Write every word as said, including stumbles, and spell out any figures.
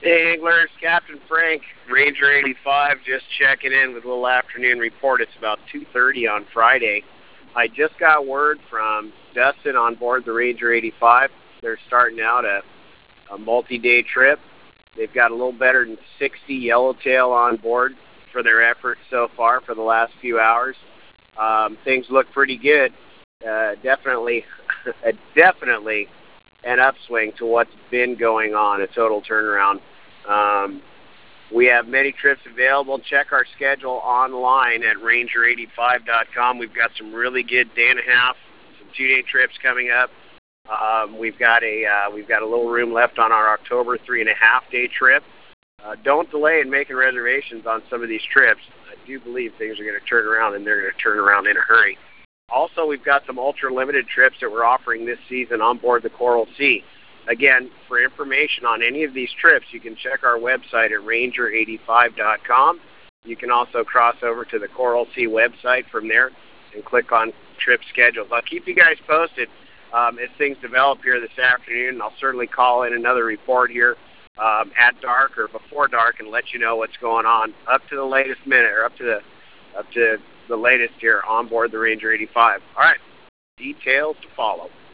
Hey anglers, Captain Frank, Ranger eighty-five, just checking in with a little afternoon report. It's about two thirty on Friday. I just got word from Dustin on board the Ranger eighty-five. They're starting out a, a multi-day trip. They've got a little better than sixty yellowtail on board for their efforts so far for the last few hours. Um, things look pretty good. Uh, definitely, definitely an upswing to what's been going on, a total turnaround. Um, we have many trips available. Check our schedule online at ranger eighty-five dot com. We've got some really good day and a half, some two-day trips coming up. Um, we've got a uh, we've got a little room left on our October three and a half day trip. Uh, don't delay in making reservations on some of these trips. I do believe things are going to turn around, and they're going to turn around in a hurry. Also, we've got some ultra-limited trips that we're offering this season on board the Coral Sea. Again, for information on any of these trips, you can check our website at ranger eighty-five dot com. You can also cross over to the Coral Sea website from there and click on trip schedules. I'll keep you guys posted um, as things develop here this afternoon. I'll certainly call in another report here um, at dark or before dark and let you know what's going on up to the latest minute or up to the up to the latest here on board the Ranger eighty-five. All right, details to follow.